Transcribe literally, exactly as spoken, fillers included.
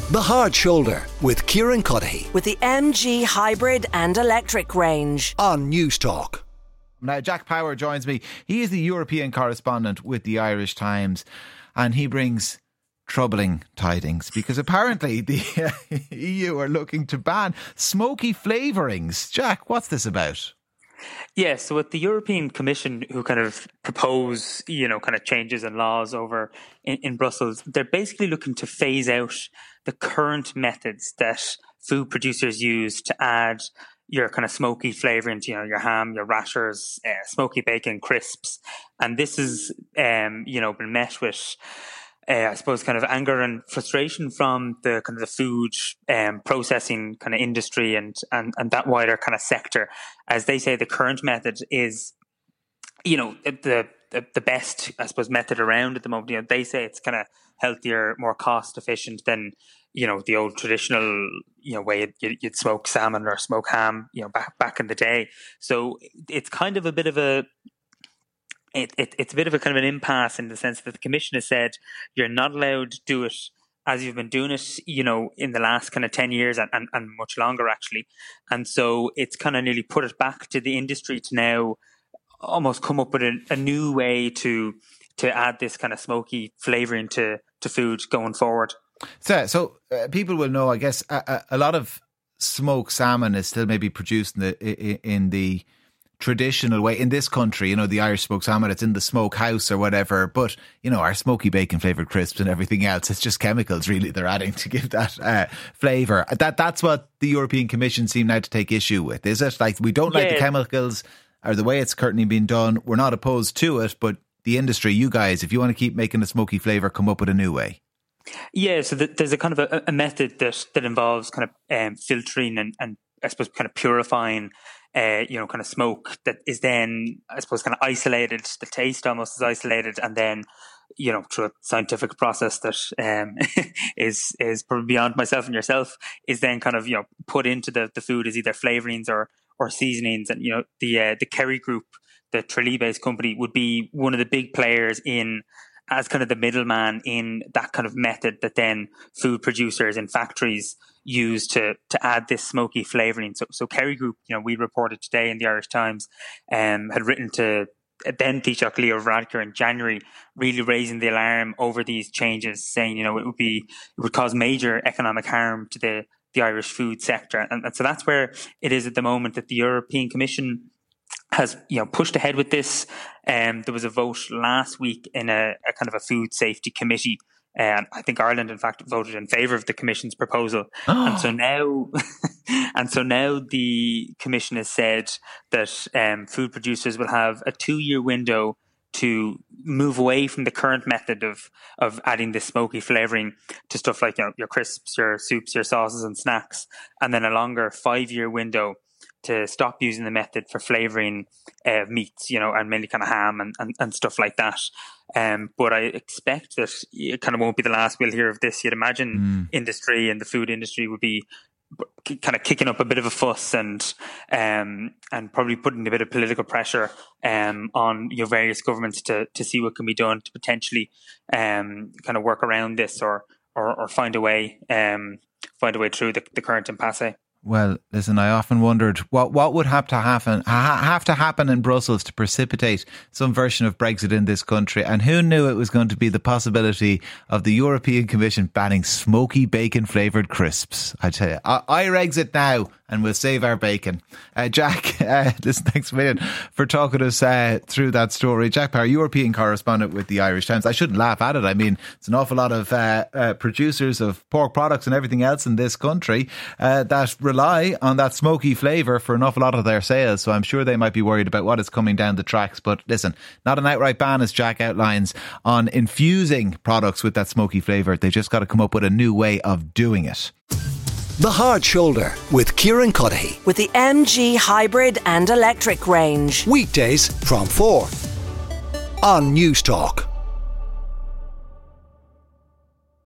The Hard Shoulder with Kieran Cuddihy. With the M G hybrid and electric range. On News Talk. Now, Jack Power joins me. He is the European correspondent with the Irish Times, and he brings troubling tidings because apparently the E U are looking to ban smoky flavourings. Jack, what's this about? Yeah, so with the European Commission, who kind of propose, you know, kind of changes in laws over in, in Brussels, they're basically looking to phase out the current methods that food producers use to add your kind of smoky flavouring to, you know, your ham, your rashers, uh, smoky bacon, crisps. And this has, um, you know, been met with, uh, I suppose, kind of anger and frustration from the kind of the food um, processing kind of industry and, and, and that wider kind of sector. As they say, the current method is, you know, the, the, the best, I suppose, method around at the moment. You know, they say it's kind of healthier, more cost efficient than, you know, the old traditional, you know, way you'd, you'd smoke salmon or smoke ham, you know, back back in the day. So it's kind of a bit of a, it, it it's a bit of a kind of an impasse in the sense that the Commission has said you're not allowed to do it as you've been doing it, you know, in the last kind of ten years and, and, and much longer actually. And so it's kind of nearly put it back to the industry to now almost come up with a, a new way to to add this kind of smoky flavouring to, to food going forward. So, so uh, people will know, I guess, a, a lot of smoked salmon is still maybe produced in the in the traditional way in this country. You know, the Irish smoked salmon, it's in the smokehouse or whatever. But you know, our smoky bacon flavoured crisps and everything else, it's just chemicals really they're adding to give that uh, flavour. That that's what the European Commission seem now to take issue with, is it? Like, we don't yeah. like the chemicals or the way it's currently being done. We're not opposed to it, but the industry, you guys, if you want to keep making a smoky flavour, come up with a new way. Yeah, so the, there's a kind of a, a method that that involves kind of um, filtering and, and I suppose kind of purifying, uh, you know, kind of smoke that is then, I suppose, kind of isolated. The taste almost is isolated, and then, you know, through a scientific process that um, is is probably beyond myself and yourself, is then kind of, you know, put into the, the food as either flavourings or or seasonings. And you know, the uh, the Kerry Group, the Tralee-based company, would be one of the big players in, as kind of the middleman in that kind of method that then food producers in factories use to to add this smoky flavouring. So, so Kerry Group, you know, we reported today in the Irish Times, um, had written to then Taoiseach Leo Varadkar in January, really raising the alarm over these changes, saying, you know, it would be it would cause major economic harm to the the Irish food sector, and, and so that's where it is at the moment, that the European Commission has, you know, pushed ahead with this. Um, there was a vote last week in a, a kind of a food safety committee. And I think Ireland, in fact, voted in favour of the Commission's proposal. Oh. And so now, and so now the Commission has said that um, food producers will have a two-year window to move away from the current method of of adding this smoky flavouring to stuff like, you know, your crisps, your soups, your sauces and snacks, and then a longer five-year window to stop using the method for flavouring uh, meats, you know, and mainly kind of ham and, and, and stuff like that. Um, but I expect that it kind of won't be the last we'll hear of this. You'd imagine mm. industry and the food industry would be kind of kicking up a bit of a fuss and um, and probably putting a bit of political pressure um, on, you know, various governments to to see what can be done to potentially um, kind of work around this or or, or find a way um, find a way through the, the current impasse. Well, listen, I often wondered what what would have to happen ha- have to happen in Brussels to precipitate some version of Brexit in this country, and who knew it was going to be the possibility of the European Commission banning smoky bacon flavoured crisps. I tell you, I, I exit now, and we'll save our bacon. Uh, Jack, uh, listen, thanks a million for talking us uh, through that story. Jack Power, European correspondent with the Irish Times. I shouldn't laugh at it. I mean, it's an awful lot of uh, uh, producers of pork products and everything else in this country uh, that rely on that smoky flavour for an awful lot of their sales. So I'm sure they might be worried about what is coming down the tracks. But listen, not an outright ban, as Jack outlines, on infusing products with that smoky flavour. They just got to come up with a new way of doing it. The Hard Shoulder with Kieran Cuddihy. With the M G hybrid and electric range. Weekdays from four on News Talk.